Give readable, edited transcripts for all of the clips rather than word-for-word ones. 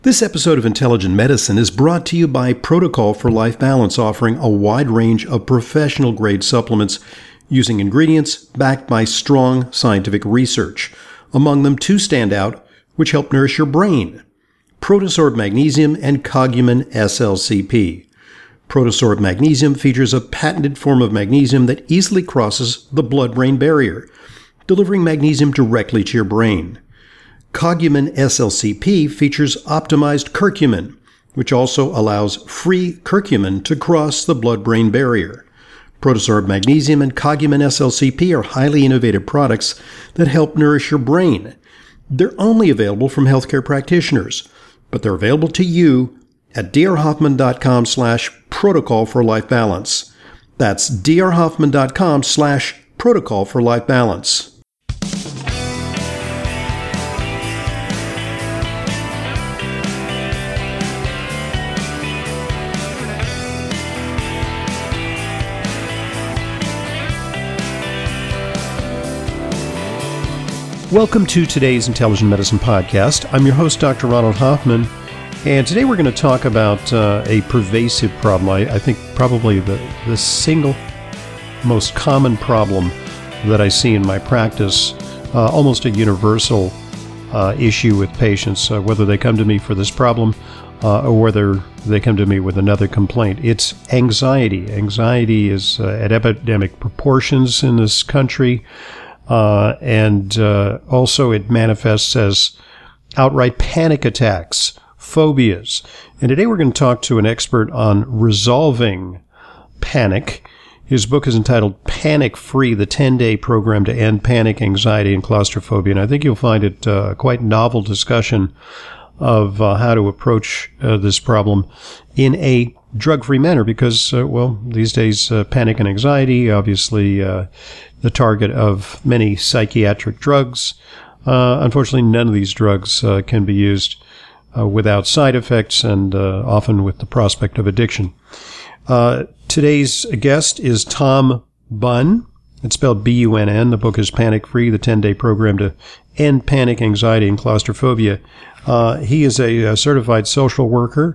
This episode of Intelligent Medicine is brought to you by Protocol for Life Balance, offering a wide range of professional-grade supplements using ingredients backed by strong scientific research. Among them, two stand out, which help nourish your brain: Protosorb Magnesium and Coggumin SLCP. Protosorb Magnesium features a patented form of magnesium that easily crosses the blood-brain barrier, delivering magnesium directly to your brain. Coggumin SLCP features optimized curcumin, which also allows free curcumin to cross the blood-brain barrier. Protosorb Magnesium and Coggumin SLCP are highly innovative products that help nourish your brain. They're only available from healthcare practitioners, but they're available to you at drhoffman.com/protocol for life balance. That's drhoffman.com/protocol for life balance. Welcome to today's Intelligent Medicine Podcast. I'm your host, Dr. Ronald Hoffman, and today we're going to talk about a pervasive problem. I think probably the single most common problem that I see in my practice, almost a universal issue with patients, whether they come to me for this problem or whether they come to me with another complaint. It's anxiety. Anxiety is at epidemic proportions in this country. And also it manifests as outright panic attacks, phobias. And today we're going to talk to an expert on resolving panic. His book is entitled Panic Free, the 10-Day Program to End Panic, Anxiety, and Claustrophobia. And I think you'll find it a quite novel discussion of how to approach this problem in a drug-free manner because, these days, panic and anxiety, obviously the target of many psychiatric drugs. Unfortunately, none of these drugs can be used without side effects and often with the prospect of addiction. Today's guest is Tom Bunn. It's spelled B-U-N-N. The book is Panic Free, the 10-Day Program to End Panic, Anxiety, and Claustrophobia. He is a certified social worker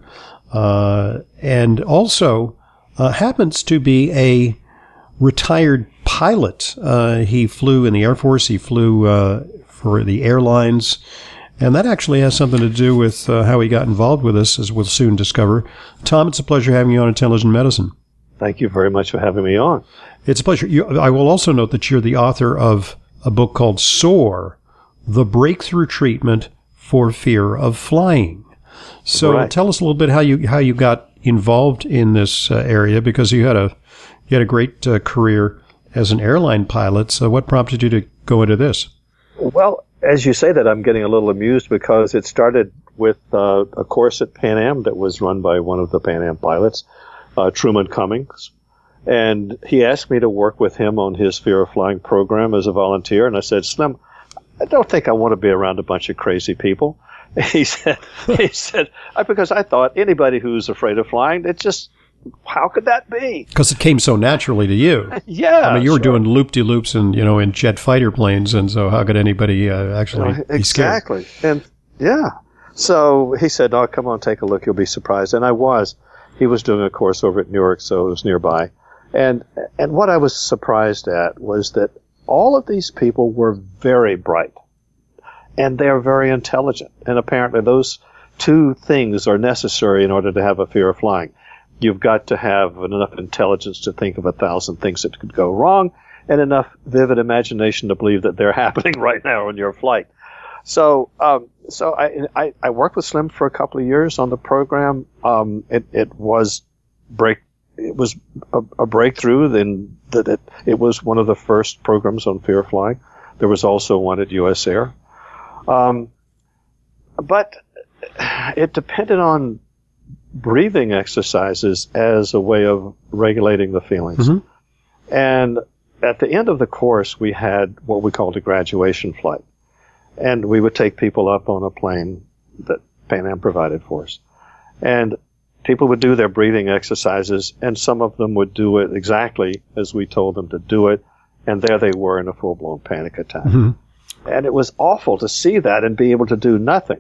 and also happens to be a retired pilot. He flew in the Air Force. He flew for the airlines. And that actually has something to do with how he got involved with us, as we'll soon discover. Tom, it's a pleasure having you on Intelligent Medicine. Thank you very much for having me on. It's a pleasure. I will also note that you're the author of a book called SOAR, The Breakthrough Treatment for Fear of Flying. So right. Tell us a little bit how you got involved in this area, because you had a great career as an airline pilot. So what prompted you to go into this? Well, as you say that, I'm getting a little amused because it started with a course at Pan Am that was run by one of the Pan Am pilots, Truman Cummings. And he asked me to work with him on his Fear of Flying program as a volunteer. And I said, Slim, I don't think I want to be around a bunch of crazy people. He said, because I thought anybody who's afraid of flying, it's just, how could that be? Because it came so naturally to you. Yeah. I mean, you were doing loop-de-loops and, in jet fighter planes, and so how could anybody actually be scared? Exactly. And yeah. So he said, oh, come on, take a look. You'll be surprised. And I was. He was doing a course over at Newark, so it was nearby. And what I was surprised at was that all of these people were very bright. And they're very intelligent. And apparently those two things are necessary in order to have a fear of flying. You've got to have enough intelligence to think of 1,000 things that could go wrong, and enough vivid imagination to believe that they're happening right now on your flight. So I worked with Slim for a couple of years on the program. It was a breakthrough in that it was one of the first programs on fear of flying. There was also one at U.S. Air. But it depended on breathing exercises as a way of regulating the feelings. Mm-hmm. And at the end of the course, we had what we called a graduation flight. And we would take people up on a plane that Pan Am provided for us. And people would do their breathing exercises, and some of them would do it exactly as we told them to do it. And there they were in a full-blown panic attack. Mm-hmm. And it was awful to see that and be able to do nothing.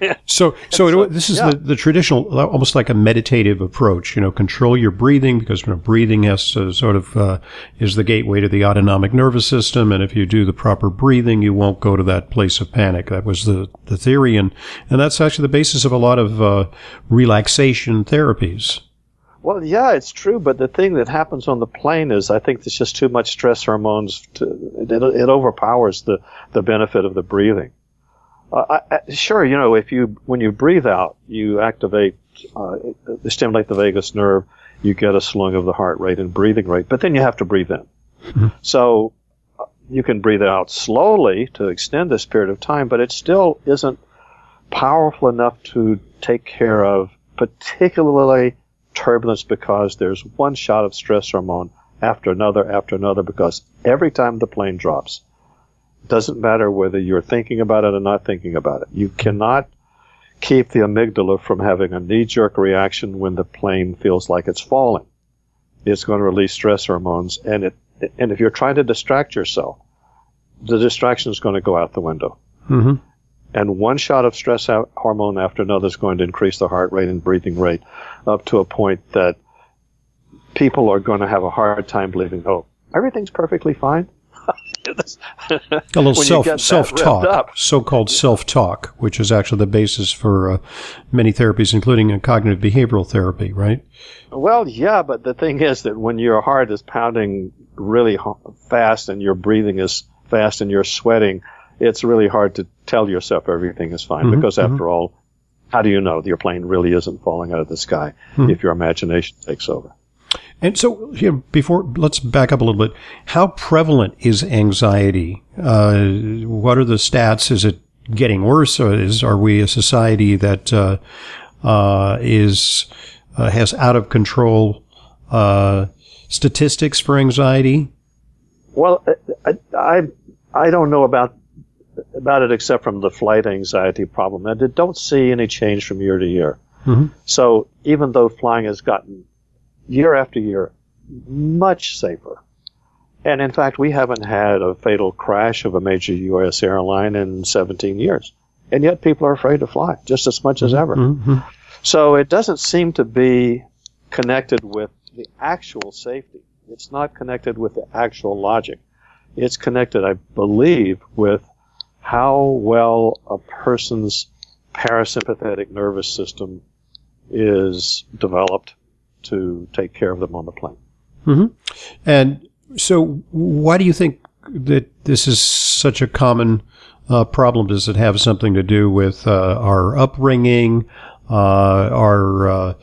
This is the traditional, almost like a meditative approach. Control your breathing, because breathing has to sort of is the gateway to the autonomic nervous system. And if you do the proper breathing, you won't go to that place of panic. That was the theory, and that's actually the basis of a lot of relaxation therapies. Well, yeah, it's true, but the thing that happens on the plane is I think there's just too much stress hormones. It overpowers the benefit of the breathing. Sure, when you breathe out, you stimulate the vagus nerve, you get a slowing of the heart rate and breathing rate, but then you have to breathe in. Mm-hmm. So you can breathe out slowly to extend this period of time, but it still isn't powerful enough to take care of particularly turbulence, because there's one shot of stress hormone after another, because every time the plane drops, it doesn't matter whether you're thinking about it or not thinking about it. You cannot keep the amygdala from having a knee-jerk reaction when the plane feels like it's falling. It's going to release stress hormones, and if you're trying to distract yourself, the distraction is going to go out the window. Mm-hmm. And one shot of stress hormone after another is going to increase the heart rate and breathing rate up to a point that people are going to have a hard time believing, oh, everything's perfectly fine. A little self-talk, so-called self-talk, which is actually the basis for many therapies, including cognitive behavioral therapy, right? Well, yeah, but the thing is that when your heart is pounding really fast and your breathing is fast and you're sweating, it's really hard to tell yourself everything is fine, because after all, how do you know your plane really isn't falling out of the sky if your imagination takes over? And so, let's back up a little bit. How prevalent is anxiety? What are the stats? Is it getting worse, or are we a society that has out of control statistics for anxiety? Well, I don't know about it except from the flight anxiety problem, and I don't see any change from year to year. Mm-hmm. So even though flying has gotten year after year much safer, and in fact we haven't had a fatal crash of a major U.S. airline in 17 years, and yet people are afraid to fly just as much as ever. Mm-hmm. So it doesn't seem to be connected with the actual safety. It's not connected with the actual logic. It's connected, I believe, with how well a person's parasympathetic nervous system is developed to take care of them on the plane. Mm-hmm. And so why do you think that this is such a common problem? Does it have something to do with our upbringing, the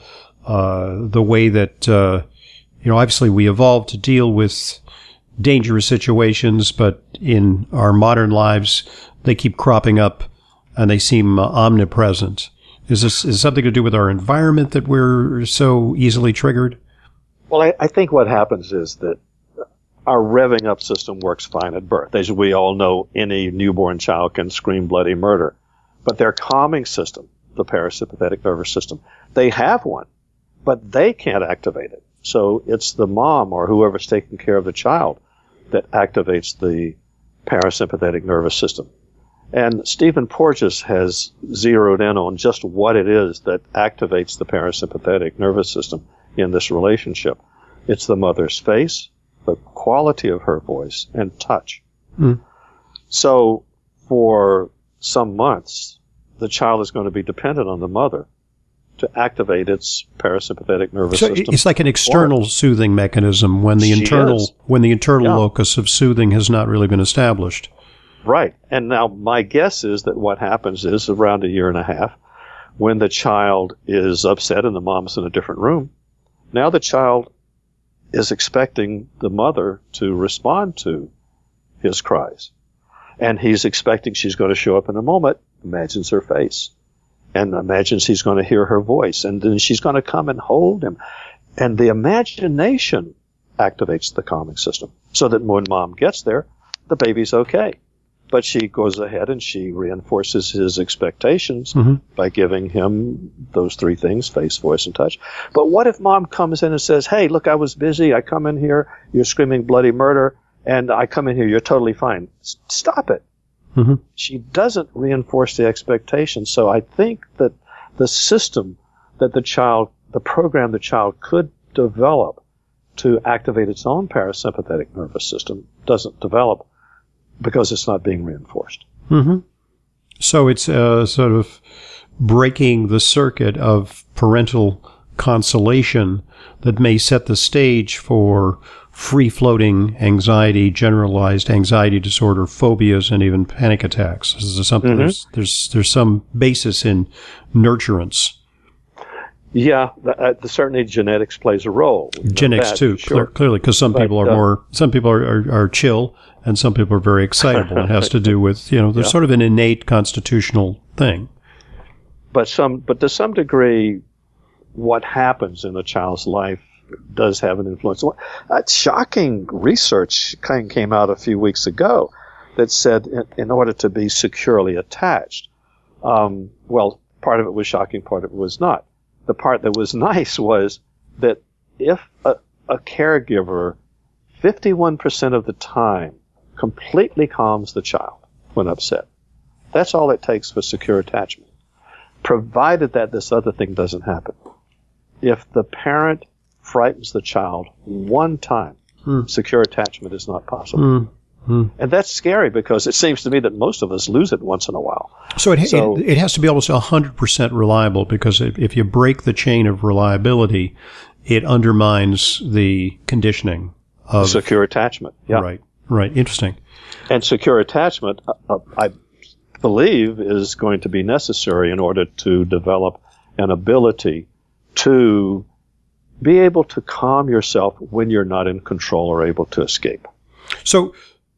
way that, obviously we evolved to deal with dangerous situations, but in our modern lives, they keep cropping up and they seem omnipresent. Is this something to do with our environment that we're so easily triggered? Well, I think what happens is that our revving up system works fine at birth. As we all know, any newborn child can scream bloody murder. But their calming system, the parasympathetic nervous system, they have one, but they can't activate it. So it's the mom or whoever's taking care of the child that activates the parasympathetic nervous system. And Stephen Porges has zeroed in on just what it is that activates the parasympathetic nervous system in this relationship. It's the mother's face, the quality of her voice, and touch. Mm. So for some months, the child is going to be dependent on the mother to activate its parasympathetic nervous system. It's like an external soothing mechanism when the internal locus of soothing has not really been established. Right. And now my guess is that what happens is around a year and a half, when the child is upset and the mom's in a different room, now the child is expecting the mother to respond to his cries. And he's expecting she's going to show up in a moment, imagines her face, and imagines he's going to hear her voice, and then she's going to come and hold him. And the imagination activates the calming system so that when mom gets there, the baby's okay. But she goes ahead and she reinforces his expectations by giving him those three things, face, voice, and touch. But what if mom comes in and says, hey, look, I was busy. I come in here. You're screaming bloody murder. And I come in here. You're totally fine. Stop it. Mm-hmm. She doesn't reinforce the expectation. So I think that the system that the program the child could develop to activate its own parasympathetic nervous system doesn't develop because it's not being reinforced. Mm-hmm. So it's sort of breaking the circuit of parental consolation that may set the stage for free-floating anxiety, generalized anxiety disorder, phobias, and even panic attacks. This is something. Mm-hmm. There's some basis in nurturance. Yeah, certainly genetics plays a role. Genetics too, sure. Clearly, because some people are chill, and some people are very excitable. It has to do with there's sort of an innate constitutional thing. But to some degree, what happens in a child's life does have an influence. Shocking research came out a few weeks ago that said in order to be securely attached, well, part of it was shocking, part of it was not. The part that was nice was that if a caregiver 51% of the time completely calms the child when upset, that's all it takes for secure attachment, provided that this other thing doesn't happen. If the parent frightens the child one time, secure attachment is not possible. And that's scary because it seems to me that most of us lose it once in a while. So it has to be almost 100% reliable, because if you break the chain of reliability, it undermines the conditioning of secure attachment. Yeah. Right. Interesting. And secure attachment, I believe, is going to be necessary in order to develop an ability to be able to calm yourself when you're not in control or able to escape. So,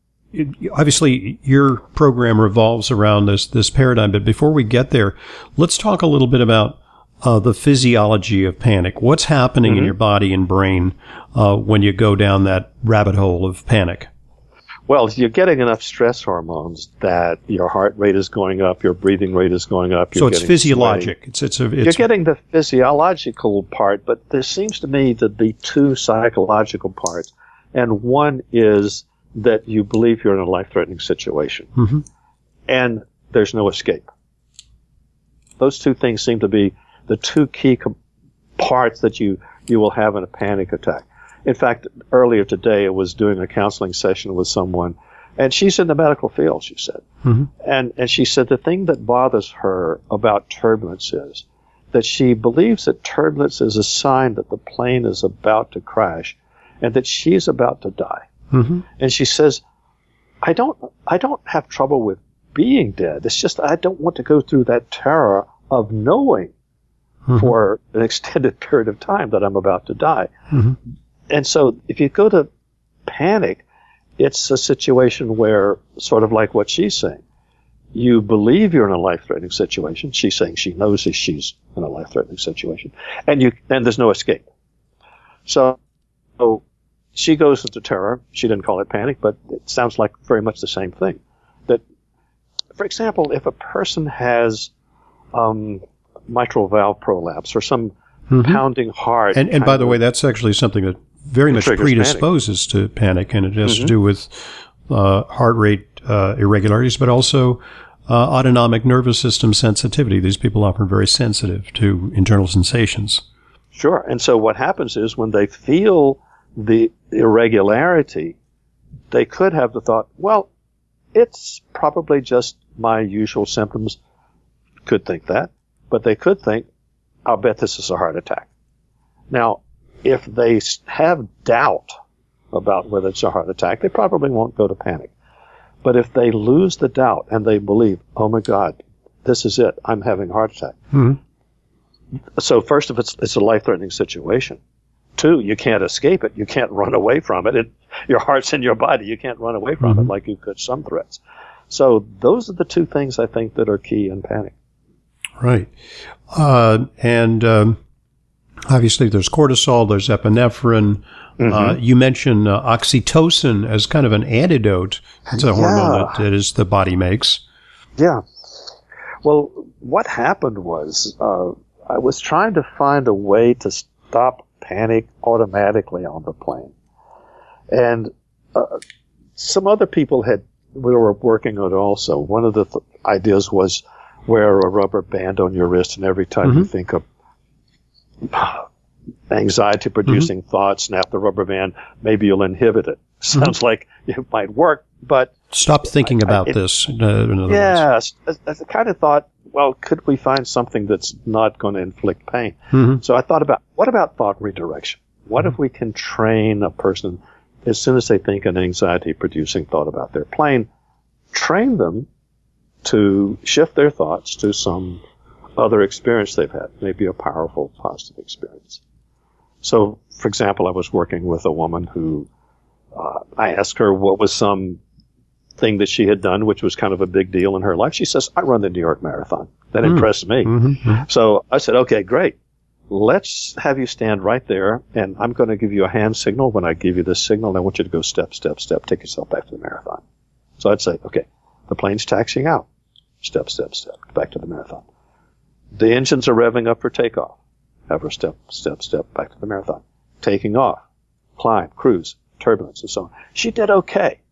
obviously, your program revolves around this paradigm, but before we get there, let's talk a little bit about the physiology of panic. What's happening in your body and brain when you go down that rabbit hole of panic? Well, you're getting enough stress hormones that your heart rate is going up, your breathing rate is going up. So it's physiologic. You're getting the physiological part, but there seems to me to be two psychological parts, and one is that you believe you're in a life-threatening situation, and there's no escape. Those two things seem to be the two key parts that you will have in a panic attack. In fact, earlier today, I was doing a counseling session with someone, and she's in the medical field, she said. And she said the thing that bothers her about turbulence is that she believes that turbulence is a sign that the plane is about to crash and that she's about to die. And she says, I don't have trouble with being dead. It's just I don't want to go through that terror of knowing for an extended period of time that I'm about to die. And so if you go to panic, it's a situation where, sort of like what she's saying, you believe you're in a life-threatening situation. She's saying she knows that she's in a life-threatening situation, and there's no escape. So she goes into terror. She didn't call it panic, but it sounds like very much the same thing. That, for example, if a person has mitral valve prolapse or some pounding heart. And by the way, that's actually something that very much predisposes to panic, and it has to do with heart rate irregularities, but also autonomic nervous system sensitivity. These people are often very sensitive to internal sensations. Sure. And so what happens is when they feel the irregularity, they could have the thought, well, it's probably just my usual symptoms. Could think that. But they could think, I'll bet this is a heart attack. Now, if they have doubt about whether it's a heart attack, they probably won't go to panic. But if they lose the doubt and they believe, oh my God, this is it, I'm having a heart attack. So first of all, it's a life-threatening situation. Two, you can't escape it. You can't run away from it. Your heart's in your body. You can't run away from it like you could some threats. So those are the two things I think that are key in panic. Right. And obviously there's cortisol, there's epinephrine. You mentioned oxytocin as kind of an antidote. It's a hormone that the body makes. Yeah. Well, what happened was I was trying to find a way to stop panic automatically on the plane. And some other people had we were working on it also. One of the ideas was wear a rubber band on your wrist, and every time you think of anxiety-producing thoughts, snap the rubber band, maybe you'll inhibit it. Sounds like it might work, but... Stop thinking about this. Yes. I kind of thought, well, could we find something that's not going to inflict pain? So I thought about, what about thought redirection? What if we can train a person, as soon as they think an anxiety-producing thought about their plane, train them to shift their thoughts to some other experience they've had, maybe a powerful, positive experience. So, for example, I was working with a woman who, I asked her what was some thing that she had done, which was kind of a big deal in her life. She says, I run the New York Marathon. That impressed me. So I said, okay, great. Let's have you stand right there, and I'm going to give you a hand signal. When I give you this signal, I want you to go step, step, step, take yourself back to the marathon. So I'd say, okay, the plane's taxiing out. Step, step, step, back to the marathon. The engines are revving up for takeoff. Have her step, step, step, back to the marathon. Taking off, climb, cruise, turbulence, and so on. She did okay.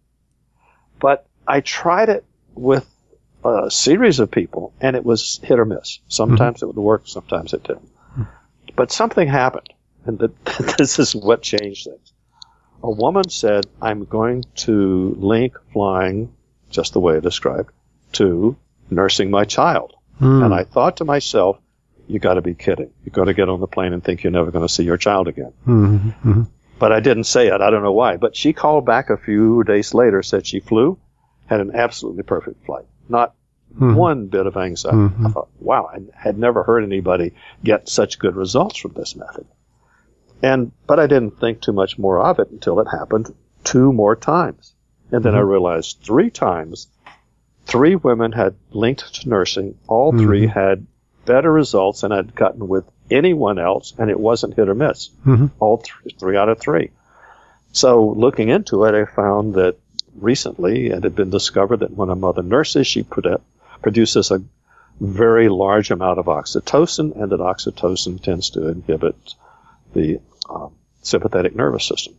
But I tried it with a series of people, and it was hit or miss. Sometimes it would work, sometimes it didn't. But something happened, and this is what changed things. A woman said, I'm going to link flying, just the way I described, to nursing my child. And I thought to myself, you got to be kidding. You're going to get on the plane and think you're never going to see your child again. But I didn't say it. I don't know why. But she called back a few days later, said she flew, had an absolutely perfect flight. Not one bit of anxiety. I thought, wow, I had never heard anybody get such good results from this method. But I didn't think too much more of it until it happened 2 more times. And then I realized 3 times, 3 women had linked to nursing. All 3 had better results than I'd gotten with anyone else, and it wasn't hit or miss. All 3 out of 3. So looking into it, I found that recently it had been discovered that when a mother nurses, she produces a very large amount of oxytocin, and that oxytocin tends to inhibit the sympathetic nervous system.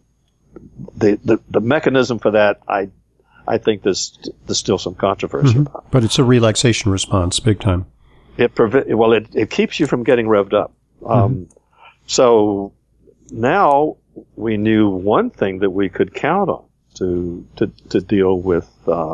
The mechanism for that, I think there's still some controversy about. But it's a relaxation response, big time. It keeps you from getting revved up. So now we knew one thing that we could count on to deal with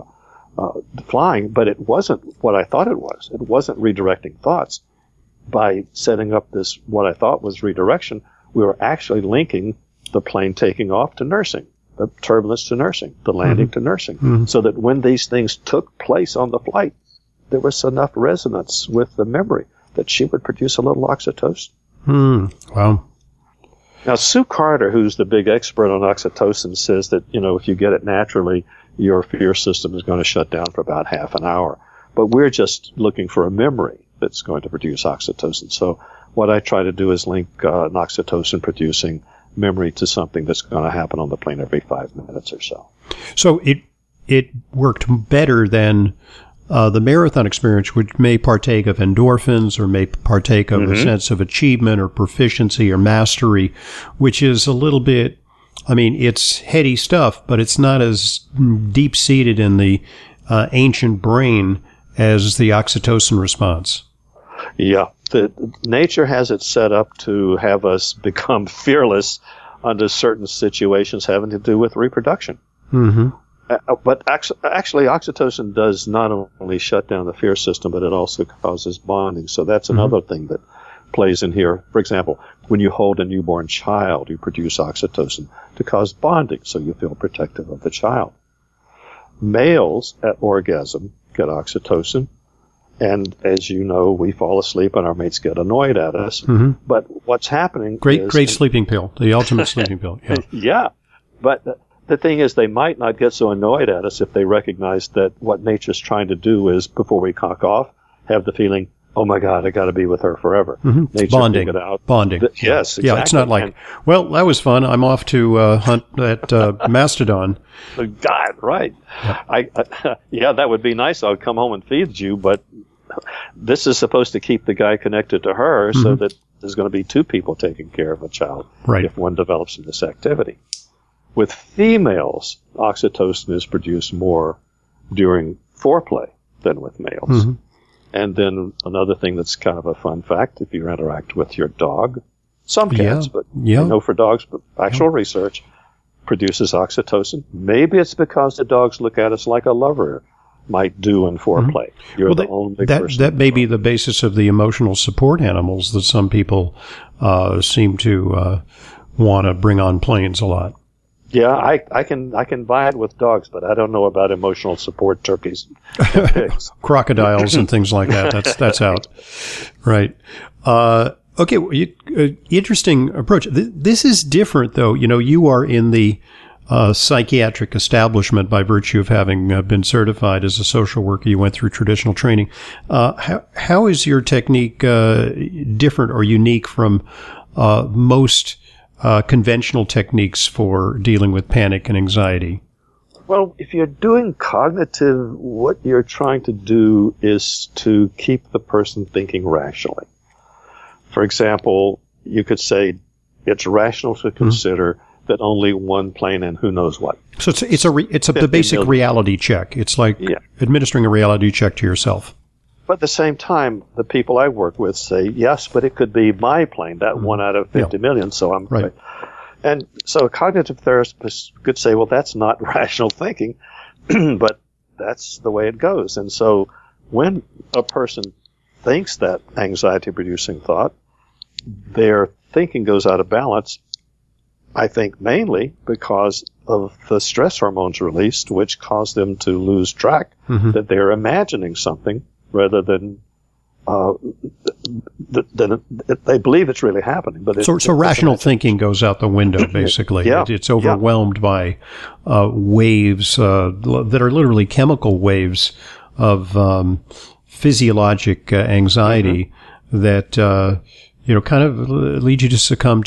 flying, but it wasn't what I thought it was. It wasn't redirecting thoughts. By setting up this, what I thought was redirection, we were actually linking the plane taking off to nursing, the turbulence to nursing, the landing to nursing, so that when these things took place on the flight, there was enough resonance with the memory that she would produce a little oxytocin. Wow. Now, Sue Carter, who's the big expert on oxytocin, says that, if you get it naturally, your fear system is going to shut down for about half an hour. But we're just looking for a memory that's going to produce oxytocin. So what I try to do is link an oxytocin-producing memory to something that's going to happen on the plane every 5 minutes or so. So it worked better than the marathon experience, which may partake of endorphins or may partake of a sense of achievement or proficiency or mastery, which is a little bit, it's heady stuff, but it's not as deep-seated in the ancient brain as the oxytocin response. Yeah. Nature has it set up to have us become fearless under certain situations having to do with reproduction. But actually, oxytocin does not only shut down the fear system, but it also causes bonding. So that's another thing that plays in here. For example, when you hold a newborn child, you produce oxytocin to cause bonding, so you feel protective of the child. Males at orgasm get oxytocin, and as you know, we fall asleep and our mates get annoyed at us. But what's happening Great sleeping pill, the ultimate sleeping pill. Yeah. Yeah, but the thing is, they might not get so annoyed at us if they recognize that what nature's trying to do is, before we cock off, have the feeling, oh my God, I got to be with her forever. Nature Bonding. figured out. Bonding. Yes, exactly. Yeah, it's not like, well, that was fun. I'm off to hunt that mastodon. God, right. Yeah. That would be nice. I would come home and feed you, but this is supposed to keep the guy connected to her so that there's going to be 2 people taking care of a child if one develops in this activity. With females, oxytocin is produced more during foreplay than with males. And then another thing that's kind of a fun fact, if you interact with your dog, some cats, but I know for dogs, but actual research produces oxytocin. Maybe it's because the dogs look at us like a lover might do in foreplay. You're the only person. That may be the basis of the emotional support animals that some people seem to want to bring on planes a lot. Yeah, I can buy it with dogs, but I don't know about emotional support turkeys and pigs. Crocodiles and things like that. That's out. Right. Okay. Interesting approach. This is different, though. You know, you are in the psychiatric establishment by virtue of having been certified as a social worker. You went through traditional training. How is your technique different or unique from most conventional techniques for dealing with panic and anxiety? Well, if you're doing cognitive, what you're trying to do is to keep the person thinking rationally. For example, you could say it's rational to consider that only one plane and who knows what. So it's the basic reality check. It's like administering a reality check to yourself. But at the same time, the people I work with say, yes, but it could be my plane, that 1 out of 50 million, so I'm right. And so a cognitive therapist could say, well, that's not rational thinking, but that's the way it goes. And so when a person thinks that anxiety-producing thought, their thinking goes out of balance, I think mainly because of the stress hormones released, which cause them to lose track that they're imagining something rather than they believe it's really happening. But so rational thinking goes out the window, basically. It's overwhelmed by waves that are literally chemical waves of physiologic anxiety that kind of lead you to succumb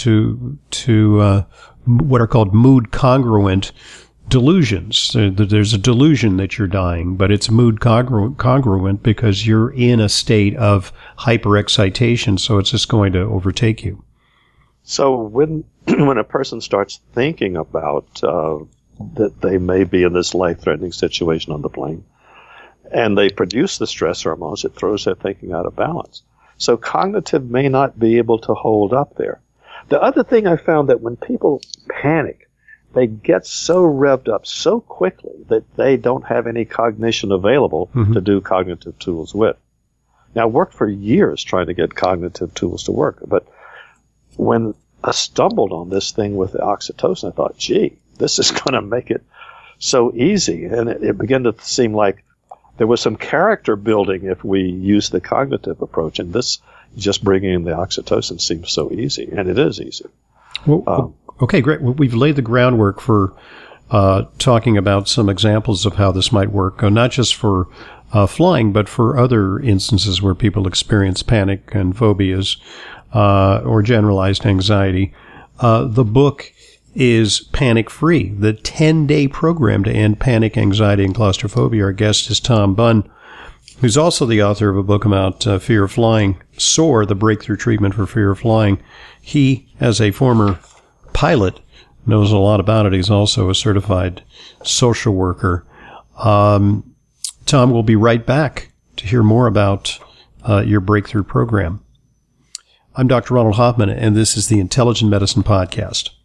to what are called mood congruent delusions. There's a delusion that you're dying, but it's mood congruent because you're in a state of hyperexcitation, so it's just going to overtake you. So when a person starts thinking about that they may be in this life-threatening situation on the plane, and they produce the stress hormones, it throws their thinking out of balance. So cognitive may not be able to hold up there. The other thing I found that when people panic, they get so revved up so quickly that they don't have any cognition available to do cognitive tools with. Now, I worked for years trying to get cognitive tools to work, but when I stumbled on this thing with the oxytocin, I thought, gee, this is going to make it so easy. And it began to seem like there was some character building if we use the cognitive approach, and this just bringing in the oxytocin seems so easy, and it is easy. Well, okay, great. Well, we've laid the groundwork for talking about some examples of how this might work, not just for flying, but for other instances where people experience panic and phobias or generalized anxiety. The book is Panic Free, the 10-day program to end panic, anxiety, and claustrophobia. Our guest is Tom Bunn, who's also the author of a book about fear of flying, SOAR, the breakthrough treatment for fear of flying. He, as a former pilot, knows a lot about it. He's also a certified social worker. Tom, we'll be right back to hear more about your breakthrough program. I'm Dr. Ronald Hoffman, and this is the Intelligent Medicine Podcast.